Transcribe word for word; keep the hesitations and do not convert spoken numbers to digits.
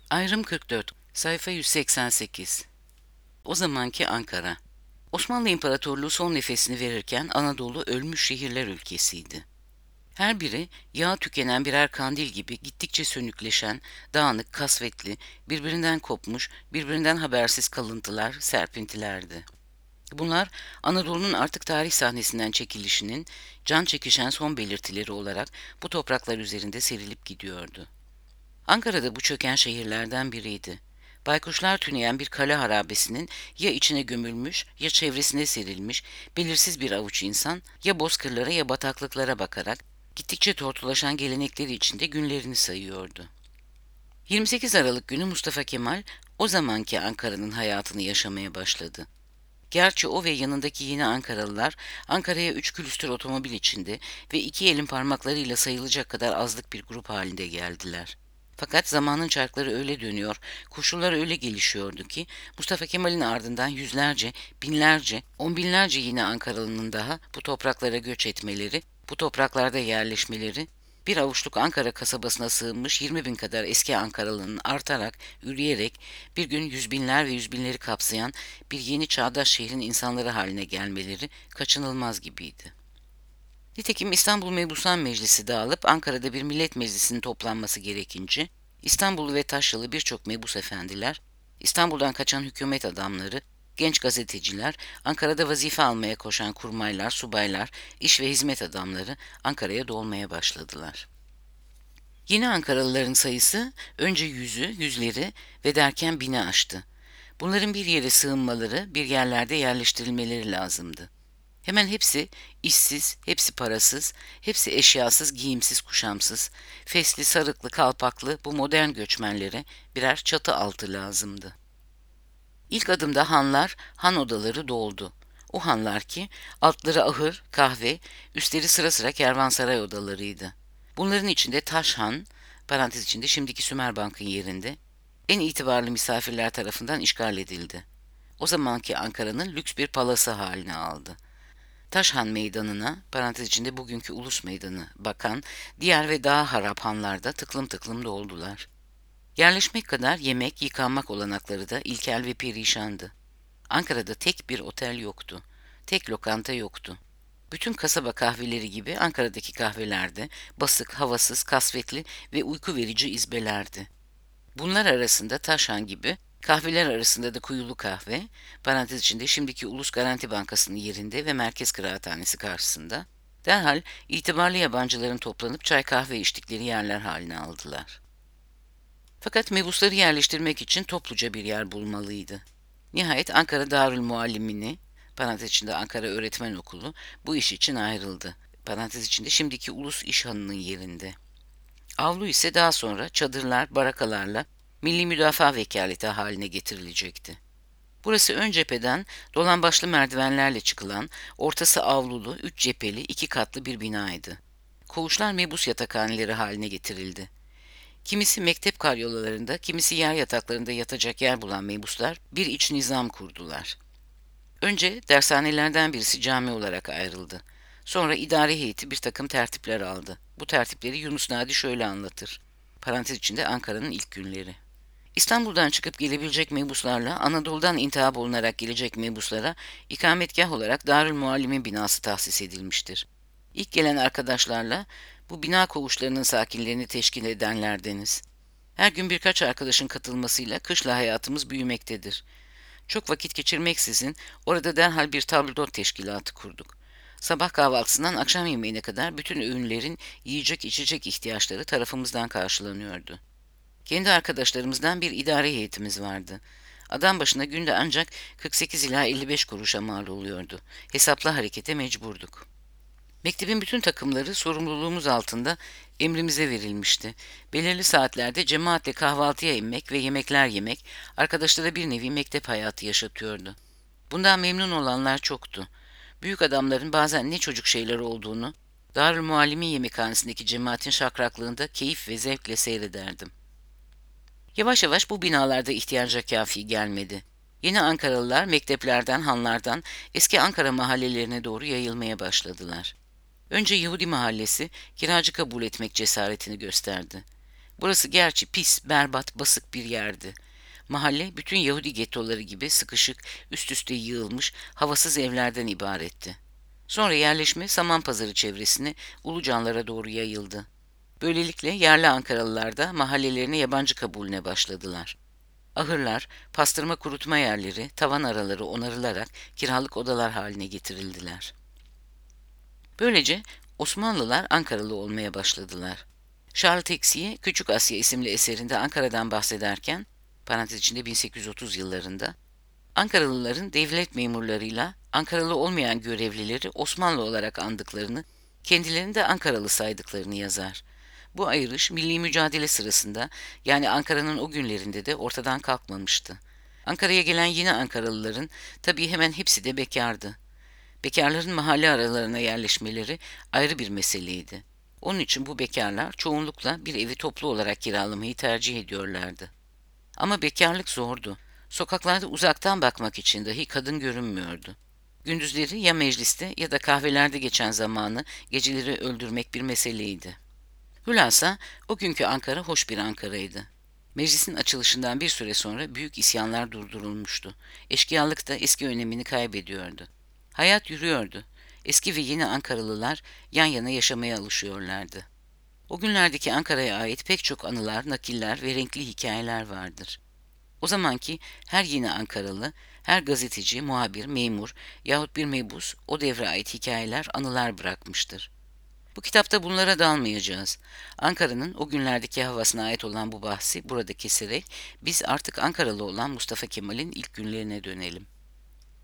Ayrım kırk dört, sayfa yüz seksen sekiz. O zamanki Ankara. Osmanlı İmparatorluğu son nefesini verirken Anadolu ölmüş şehirler ülkesiydi. Her biri yağı tükenen birer kandil gibi gittikçe sönükleşen, dağınık, kasvetli, birbirinden kopmuş, birbirinden habersiz kalıntılar, serpintilerdi. Bunlar Anadolu'nun artık tarih sahnesinden çekilişinin can çekişen son belirtileri olarak bu topraklar üzerinde serilip gidiyordu. Ankara'da bu çöken şehirlerden biriydi. Baykuşlar tüneyen bir kale harabesinin ya içine gömülmüş ya çevresine serilmiş belirsiz bir avuç insan ya bozkırlara ya bataklıklara bakarak gittikçe tortulaşan gelenekleri içinde günlerini sayıyordu. yirmi sekiz Aralık günü Mustafa Kemal o zamanki Ankara'nın hayatını yaşamaya başladı. Gerçi o ve yanındaki yeni Ankaralılar Ankara'ya üç külüstür otomobil içinde ve iki elin parmaklarıyla sayılacak kadar azlık bir grup halinde geldiler. Fakat zamanın çarkları öyle dönüyor, koşullar öyle gelişiyordu ki Mustafa Kemal'in ardından yüzlerce, binlerce, on binlerce yeni Ankaralı'nın daha bu topraklara göç etmeleri, bu topraklarda yerleşmeleri, bir avuçluk Ankara kasabasına sığınmış yirmi bin kadar eski Ankaralı'nın artarak, üreyerek bir gün yüz binler ve yüz binleri kapsayan bir yeni çağdaş şehrin insanları haline gelmeleri kaçınılmaz gibiydi. Nitekim İstanbul Mebusan Meclisi dağılıp Ankara'da bir millet meclisinin toplanması gerekince İstanbullu ve taşralı birçok mebus efendiler, İstanbul'dan kaçan hükümet adamları, genç gazeteciler, Ankara'da vazife almaya koşan kurmaylar, subaylar, iş ve hizmet adamları Ankara'ya dolmaya başladılar. Yeni Ankaralıların sayısı önce yüzü, yüzleri ve derken bini aştı. Bunların bir yere sığınmaları, bir yerlerde yerleştirilmeleri lazımdı. Hemen hepsi işsiz, hepsi parasız, hepsi eşyasız, giyimsiz, kuşamsız, fesli, sarıklı, kalpaklı bu modern göçmenlere birer çatı altı lazımdı. İlk adımda hanlar, han odaları doldu. O hanlar ki altları ahır, kahve, üstleri sıra sıra kervansaray odalarıydı. Bunların içinde Taşhan, parantez içinde şimdiki Sümerbank'ın yerinde, en itibarlı misafirler tarafından işgal edildi. O zamanki Ankara'nın lüks bir palası haline aldı. Taşhan Meydanı'na, parantez içinde bugünkü Ulus Meydanı, bakan diğer ve daha harap hanlarda tıklım tıklım doldular. Yerleşmek kadar yemek, yıkanmak olanakları da ilkel ve perişandı. Ankara'da tek bir otel yoktu. Tek lokanta yoktu. Bütün kasaba kahveleri gibi Ankara'daki kahvelerde basık, havasız, kasvetli ve uyku verici izbelerdi. Bunlar arasında Taşhan gibi, kahveler arasında da Kuyulu Kahve, parantez içinde şimdiki Ulus Garanti Bankası'nın yerinde ve Merkez Kıraathanesi karşısında, derhal itibarlı yabancıların toplanıp çay kahve içtikleri yerler haline aldılar. Fakat mebusları yerleştirmek için topluca bir yer bulmalıydı. Nihayet Ankara Darül Muallimini, parantez içinde Ankara Öğretmen Okulu, bu iş için ayrıldı. Parantez içinde şimdiki Ulus İşhanı'nın yerinde. Avlu ise daha sonra çadırlar, barakalarla Milli Müdafaa Vekaleti haline getirilecekti. Burası ön cepheden dolambaçlı merdivenlerle çıkılan, ortası avlulu, üç cepheli, iki katlı bir binaydı. Koğuşlar mebus yatakhaneleri haline getirildi. Kimisi mektep karyolalarında, kimisi yer yataklarında yatacak yer bulan mebuslar bir iç nizam kurdular. Önce dershanelerden birisi cami olarak ayrıldı. Sonra idare heyeti bir takım tertipler aldı. Bu tertipleri Yunus Nadi şöyle anlatır. Parantez içinde Ankara'nın ilk günleri. İstanbul'dan çıkıp gelebilecek mebuslarla Anadolu'dan intihap olunarak gelecek mebuslara ikametgah olarak Darül Muallimin binası tahsis edilmiştir. İlk gelen arkadaşlarla bu bina koğuşlarının sakinlerini teşkil edenlerdeniz. Her gün birkaç arkadaşın katılmasıyla kışla hayatımız büyümektedir. Çok vakit geçirmeksizin orada derhal bir tabldot teşkilatı kurduk. Sabah kahvaltısından akşam yemeğine kadar bütün öğünlerin yiyecek içecek ihtiyaçları tarafımızdan karşılanıyordu. Kendi arkadaşlarımızdan bir idare heyetimiz vardı. Adam başına günde ancak kırk sekiz ila elli beş kuruşa mal oluyordu. Hesaplı harekete mecburduk. Mektebin bütün takımları sorumluluğumuz altında emrimize verilmişti. Belirli saatlerde cemaatle kahvaltıya inmek ve yemekler yemek, arkadaşlara bir nevi mektep hayatı yaşatıyordu. Bundan memnun olanlar çoktu. Büyük adamların bazen ne çocuk şeyler olduğunu, Darül Muallimin yemekhanesindeki cemaatin şakraklığında keyif ve zevkle seyrederdim. Yavaş yavaş bu binalarda ihtiyaca kafi gelmedi. Yeni Ankaralılar mekteplerden, hanlardan eski Ankara mahallelerine doğru yayılmaya başladılar. Önce Yahudi mahallesi kiracı kabul etmek cesaretini gösterdi. Burası gerçi pis, berbat, basık bir yerdi. Mahalle bütün Yahudi gettoları gibi sıkışık, üst üste yığılmış, havasız evlerden ibaretti. Sonra yerleşme Samanpazarı çevresine Ulucanlara doğru yayıldı. Böylelikle yerli Ankaralılar da mahallelerine yabancı kabulüne başladılar. Ahırlar, pastırma kurutma yerleri, tavan araları onarılarak kiralık odalar haline getirildiler. Böylece Osmanlılar Ankaralı olmaya başladılar. Charles Texier, Küçük Asya isimli eserinde Ankara'dan bahsederken, parantez içinde bin sekiz yüz otuz yıllarında, Ankaralıların devlet memurlarıyla Ankaralı olmayan görevlileri Osmanlı olarak andıklarını, kendilerini de Ankaralı saydıklarını yazar. Bu ayrış milli mücadele sırasında, yani Ankara'nın o günlerinde de ortadan kalkmamıştı. Ankara'ya gelen yeni Ankaralıların tabii hemen hepsi de bekardı. Bekarların mahalle aralarına yerleşmeleri ayrı bir meseleydi. Onun için bu bekarlar çoğunlukla bir evi toplu olarak kiralamayı tercih ediyorlardı. Ama bekarlık zordu. Sokaklarda uzaktan bakmak için dahi kadın görünmüyordu. Gündüzleri ya mecliste ya da kahvelerde geçen zamanı geceleri öldürmek bir meseleydi. Hülasa o günkü Ankara hoş bir Ankara'ydı. Meclisin açılışından bir süre sonra büyük isyanlar durdurulmuştu. Eşkıyalık da eski önemini kaybediyordu. Hayat yürüyordu. Eski ve yeni Ankaralılar yan yana yaşamaya alışıyorlardı. O günlerdeki Ankara'ya ait pek çok anılar, nakiller ve renkli hikayeler vardır. O zamanki her yeni Ankaralı, her gazeteci, muhabir, memur yahut bir mebus o devre ait hikayeler, anılar bırakmıştır. Bu kitapta bunlara dalmayacağız. Ankara'nın o günlerdeki havasına ait olan bu bahsi burada keserek biz artık Ankaralı olan Mustafa Kemal'in ilk günlerine dönelim.